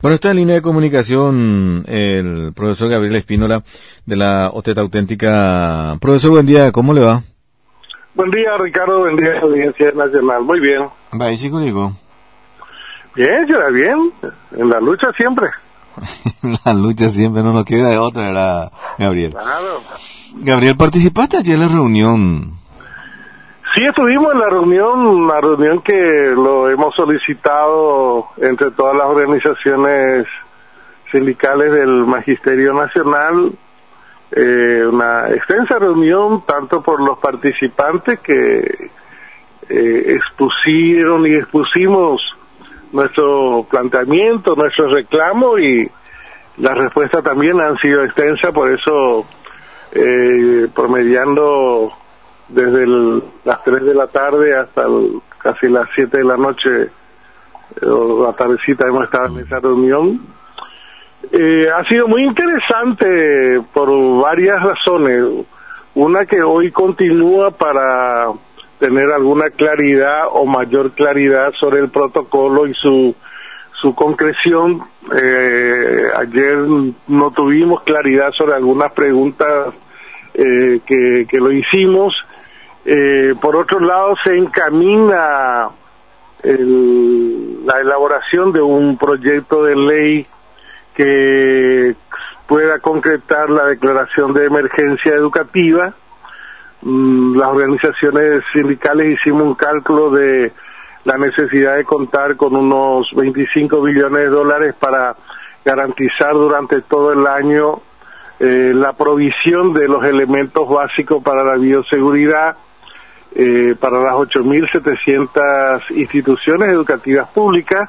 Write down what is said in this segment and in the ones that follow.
Bueno, está en línea de comunicación el profesor Gabriel Espínola de la OTET Auténtica. Profesor, buen día, ¿cómo le va? Buen día, Ricardo, buen día, Audiencia Nacional. Muy bien. Va, ¿y sí, conmigo? Bien, será bien. En la lucha siempre. La lucha siempre, no nos queda de otra, era Gabriel. Claro. Gabriel, ¿participaste ayer en la reunión? Sí, estuvimos en la reunión, una reunión que lo hemos solicitado entre todas las organizaciones sindicales del Magisterio Nacional, una extensa reunión tanto por los participantes que expusieron y expusimos nuestro planteamiento, nuestro reclamo, y las respuestas también han sido extensas, por eso promediando desde las 3 de la tarde hasta casi las 7 de la noche o la tardecita hemos estado en esa reunión. Ha sido muy interesante por varias razones. Una, que hoy continúa para tener alguna claridad o mayor claridad sobre el protocolo y su concreción. Ayer no tuvimos claridad sobre algunas preguntas que lo hicimos. Por otro lado, se encamina la elaboración de un proyecto de ley que pueda concretar la declaración de emergencia educativa. Las organizaciones sindicales hicimos un cálculo de la necesidad de contar con unos 25 billones de dólares para garantizar durante todo el año la provisión de los elementos básicos para la bioseguridad para las 8.700 instituciones educativas públicas.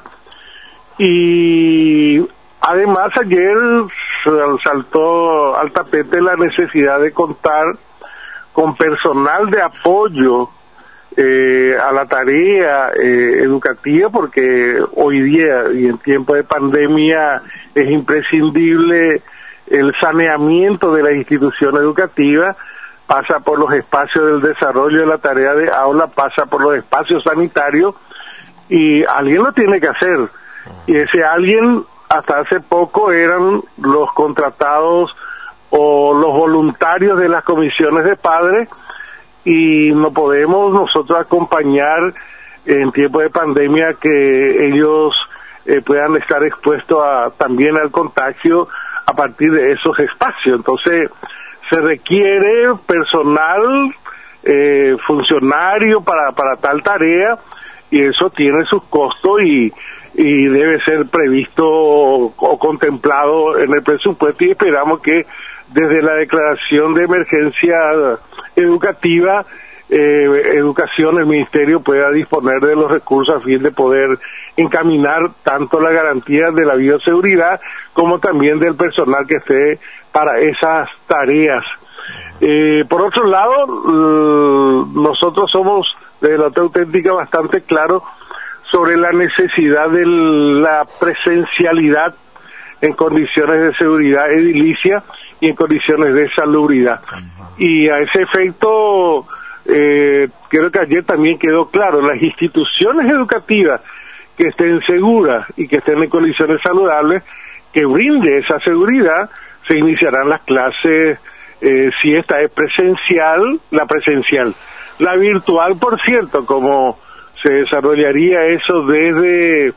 Y además ayer saltó al tapete la necesidad de contar con personal de apoyo a la tarea educativa, porque hoy día y en tiempo de pandemia es imprescindible el saneamiento de la institución educativa. Pasa por los espacios del desarrollo de la tarea de aula, pasa por los espacios sanitarios, y alguien lo tiene que hacer. Y ese alguien hasta hace poco eran los contratados o los voluntarios de las comisiones de padres, y no podemos nosotros acompañar en tiempo de pandemia que ellos puedan estar expuestos también al contagio a partir de esos espacios. Entonces se requiere personal funcionario para tal tarea, y eso tiene sus costos y debe ser previsto o contemplado en el presupuesto, y esperamos que desde la declaración de emergencia educativa, Educación, el Ministerio pueda disponer de los recursos a fin de poder encaminar tanto la garantía de la bioseguridad como también del personal que esté para esas tareas. Por otro lado, nosotros somos de la OTET Auténtica bastante claros sobre la necesidad de la presencialidad en condiciones de seguridad edilicia y en condiciones de salubridad. Y a ese efecto, creo que ayer también quedó claro, las instituciones educativas que estén seguras y que estén en condiciones saludables, que brinde esa seguridad, se iniciarán las clases, si esta es presencial, la presencial. La virtual, por cierto, como se desarrollaría eso desde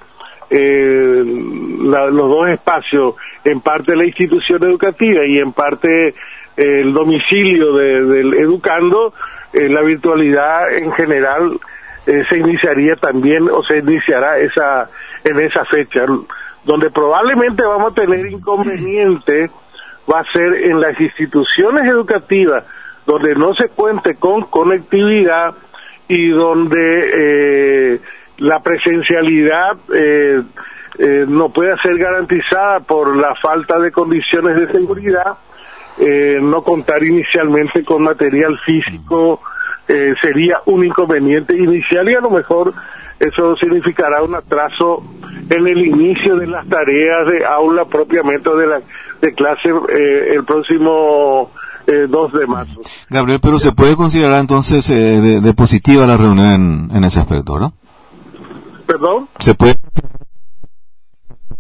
los dos espacios, en parte la institución educativa y en parte el domicilio del educando, la virtualidad en general se iniciaría también, o se iniciará en esa fecha. Donde probablemente vamos a tener inconveniente va a ser en las instituciones educativas donde no se cuente con conectividad y donde la presencialidad no pueda ser garantizada por la falta de condiciones de seguridad. No contar inicialmente con material físico sería un inconveniente inicial, y a lo mejor eso significará un atraso en el inicio de las tareas de aula propiamente de clase el próximo 2 de marzo. Gabriel, pero se puede considerar entonces de positiva la reunión en ese aspecto, ¿no? ¿Perdón? Se puede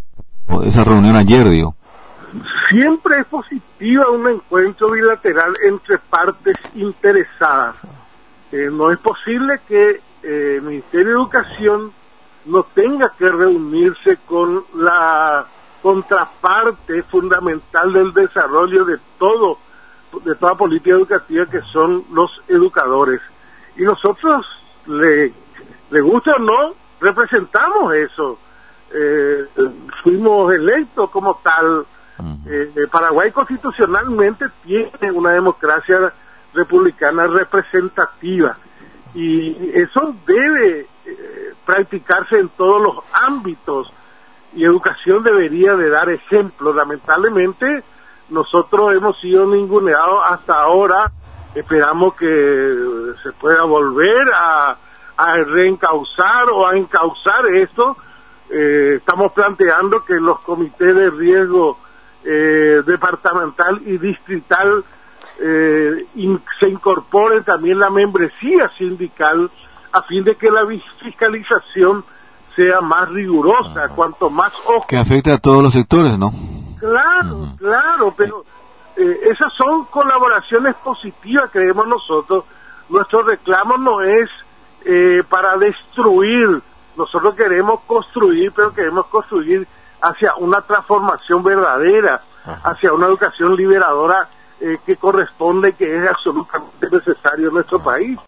esa reunión ayer, digo. Siempre es positiva un encuentro bilateral entre partes interesadas. No es posible que el Ministerio de Educación no tenga que reunirse con la contraparte fundamental del desarrollo de toda política educativa, que son los educadores. Y nosotros, le gusta o no, representamos eso. Fuimos electos como tal. Paraguay constitucionalmente tiene una democracia republicana representativa, y eso debe practicarse en todos los ámbitos, y educación debería de dar ejemplo. Lamentablemente nosotros hemos sido ninguneados hasta ahora. Esperamos que se pueda volver a reencauzar o a encauzar esto. Estamos planteando que los comités de riesgo departamental y distrital se incorpore también la membresía sindical, a fin de que la fiscalización sea más rigurosa, cuanto más ojo. Que afecte a todos los sectores, ¿no? Claro, claro, pero esas son colaboraciones positivas, creemos nosotros. Nuestro reclamo no es para destruir, nosotros queremos construir, pero queremos construir hacia una transformación verdadera, hacia una educación liberadora que corresponde, que es absolutamente necesario en nuestro país.